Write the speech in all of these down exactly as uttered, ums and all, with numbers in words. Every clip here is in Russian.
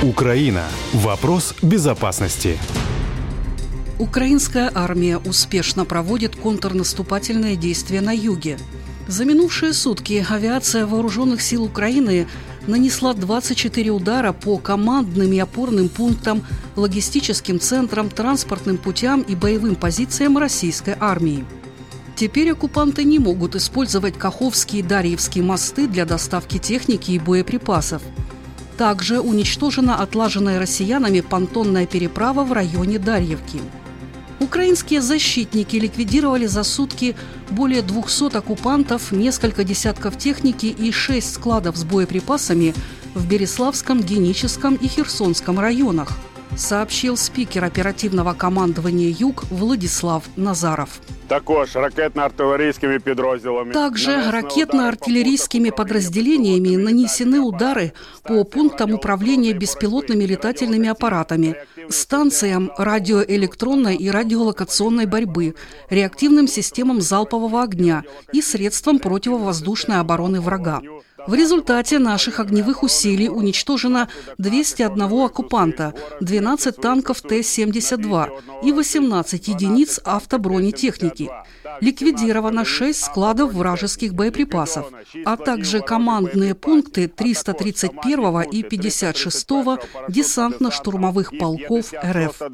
Украина. Вопрос безопасности. Украинская армия успешно проводит контрнаступательные действия на юге. За минувшие сутки авиация Вооруженных сил Украины нанесла двадцать четыре удара по командным и опорным пунктам, логистическим центрам, транспортным путям и боевым позициям российской армии. Теперь оккупанты не могут использовать Каховские и Дарьевские мосты для доставки техники и боеприпасов. Также уничтожена отлаженная россиянами понтонная переправа в районе Дарьевки. Украинские защитники ликвидировали за сутки более двухсот оккупантов, несколько десятков техники и шесть складов с боеприпасами в Береславском, Геническом и Херсонском районах, сообщил спикер оперативного командования «Юг» Владислав Назаров. Також ракетно-артиллерийскими підрозділами. Также ракетно-артиллерийскими подразделениями нанесены удары по пунктам управления беспилотными летательными аппаратами, станциям радиоэлектронной и радиолокационной борьбы, реактивным системам залпового огня и средствам противовоздушной обороны врага. В результате наших огневых усилий уничтожено двести один оккупанта, двенадцать танков Т семьдесят два и восемнадцать единиц автобронетехники. Ликвидировано шесть складов вражеских боеприпасов, а также командные пункты триста тридцать первого и пятьдесят шестого десантно-штурмовых полков эр эф.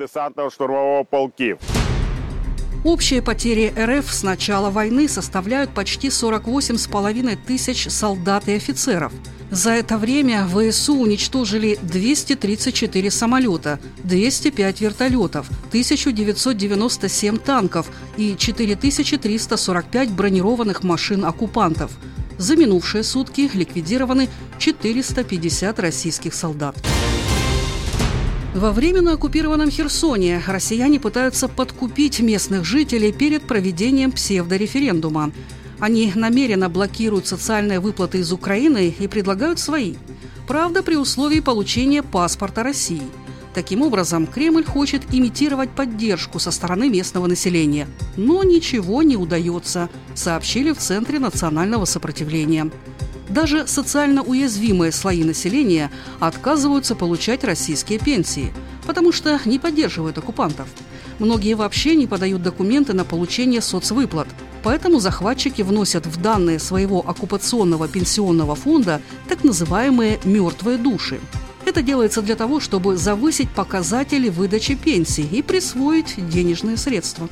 Общие потери эр эф с начала войны составляют почти сорок восемь с половиной тысяч солдат и офицеров. За это время вэ эс у уничтожили двести тридцать четыре самолета, двести пять вертолетов, тысяча девятьсот девяносто семь танков и четыре тысячи триста сорок пять бронированных машин оккупантов. За минувшие сутки ликвидированы четыреста пятьдесят российских солдат. Во временно оккупированном Херсоне россияне пытаются подкупить местных жителей перед проведением псевдореферендума. Они намеренно блокируют социальные выплаты из Украины и предлагают свои. Правда, при условии получения паспорта России. Таким образом, Кремль хочет имитировать поддержку со стороны местного населения. Но ничего не удается, сообщили в Центре национального сопротивления. Даже социально уязвимые слои населения отказываются получать российские пенсии, потому что не поддерживают оккупантов. Многие вообще не подают документы на получение соцвыплат, поэтому захватчики вносят в данные своего оккупационного пенсионного фонда так называемые «мертвые души». Это делается для того, чтобы завысить показатели выдачи пенсий и присвоить денежные средства.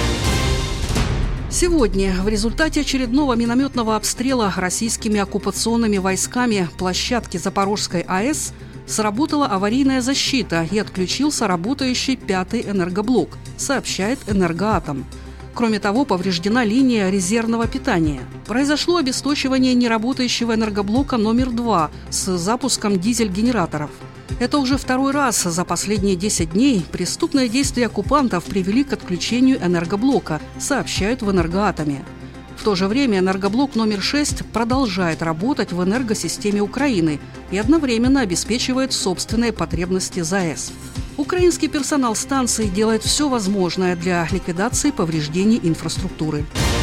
Сегодня в результате очередного минометного обстрела российскими оккупационными войсками площадки Запорожской АЭС сработала аварийная защита и отключился работающий пятый энергоблок, сообщает «Энергоатом». Кроме того, повреждена линия резервного питания. Произошло обесточивание неработающего энергоблока номер два с запуском дизель-генераторов. Это уже второй раз за последние десять дней преступные действия оккупантов привели к отключению энергоблока, сообщают в «Энергоатоме». В то же время энергоблок номер шесть продолжает работать в энергосистеме Украины и одновременно обеспечивает собственные потребности ЗАЭС. Украинский персонал станции делает все возможное для ликвидации повреждений инфраструктуры.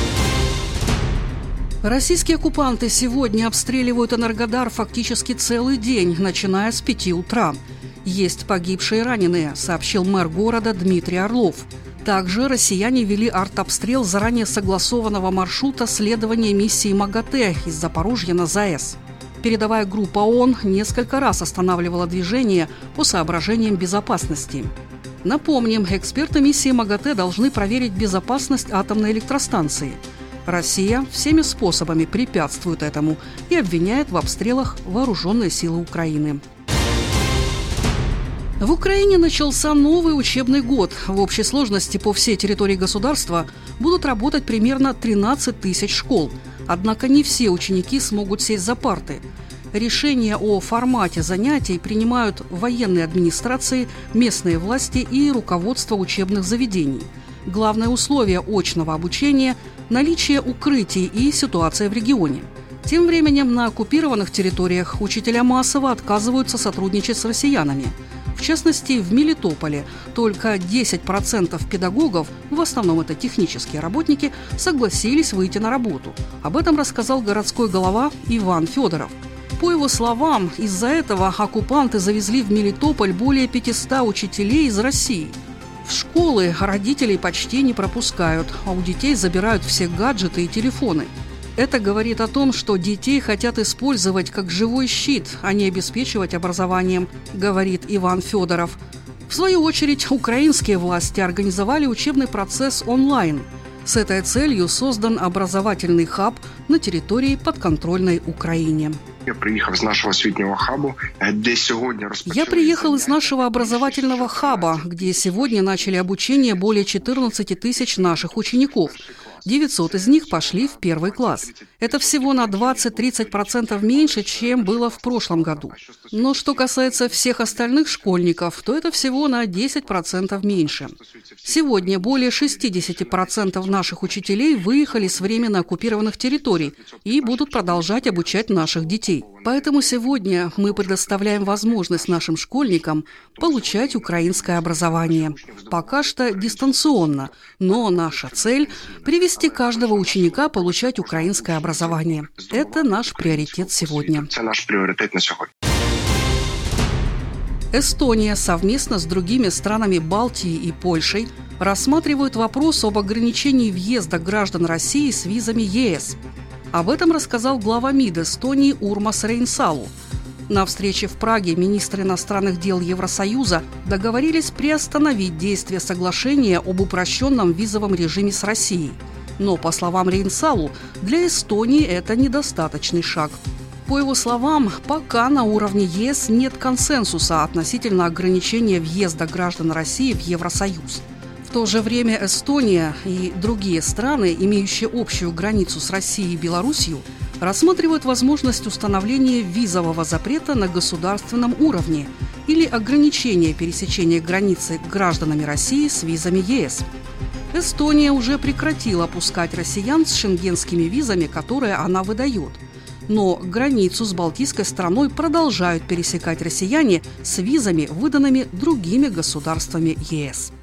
Российские оккупанты сегодня обстреливают Энергодар фактически целый день, начиная с пяти утра. Есть погибшие и раненые, сообщил мэр города Дмитрий Орлов. Также россияне вели артобстрел заранее согласованного маршрута следования миссии МАГАТЭ из Запорожья на ЗАЭС. Передовая группа ООН несколько раз останавливала движение по соображениям безопасности. Напомним, эксперты миссии МАГАТЭ должны проверить безопасность атомной электростанции. Россия всеми способами препятствует этому и обвиняет в обстрелах вооруженные силы Украины. В Украине начался новый учебный год. В общей сложности по всей территории государства будут работать примерно тринадцать тысяч школ. Однако не все ученики смогут сесть за парты. Решения о формате занятий принимают военные администрации, местные власти и руководство учебных заведений. Главное условие очного обучения – наличие укрытий и ситуация в регионе. Тем временем на оккупированных территориях учителя массово отказываются сотрудничать с россиянами. В частности, в Мелитополе только десять процентов педагогов, в основном это технические работники, согласились выйти на работу. Об этом рассказал городской голова Иван Федоров. По его словам, из-за этого оккупанты завезли в Мелитополь более пятисот учителей из России. В школы родителей почти не пропускают, а у детей забирают все гаджеты и телефоны. Это говорит о том, что детей хотят использовать как живой щит, а не обеспечивать образованием, говорит Иван Федоров. В свою очередь, украинские власти организовали учебный процесс онлайн. С этой целью создан образовательный хаб на территории подконтрольной Украине. Я приехал из нашего освітнього хабу, где сегодня Я приехал из нашего образовательного хаба, где сегодня начали обучение более четырнадцати тысяч наших учеников. девятьсот из них пошли в первый класс. Это всего на двадцать-тридцать процентов меньше, чем было в прошлом году. Но что касается всех остальных школьников, то это всего на десять процентов меньше. Сегодня более шестьдесят процентов наших учителей выехали с временно оккупированных территорий и будут продолжать обучать наших детей. Поэтому сегодня мы предоставляем возможность нашим школьникам получать украинское образование. Пока что дистанционно, но наша цель – привести каждого ученика получать украинское образование. Это наш приоритет сегодня. Это наш приоритет на сегодня. Эстония совместно с другими странами Балтии и Польшей рассматривают вопрос об ограничении въезда граждан России с визами ЕС. Об этом рассказал глава МИД Эстонии Урмас Рейнсалу. На встрече в Праге министры иностранных дел Евросоюза договорились приостановить действие соглашения об упрощенном визовом режиме с Россией. Но, по словам Рейнсалу, для Эстонии это недостаточный шаг. По его словам, пока на уровне ЕС нет консенсуса относительно ограничения въезда граждан России в Евросоюз. В то же время Эстония и другие страны, имеющие общую границу с Россией и Белоруссией, рассматривают возможность установления визового запрета на государственном уровне или ограничения пересечения границы гражданами России с визами ЕС. Эстония уже прекратила пускать россиян с шенгенскими визами, которые она выдает. Но границу с балтийской страной продолжают пересекать россияне с визами, выданными другими государствами ЕС.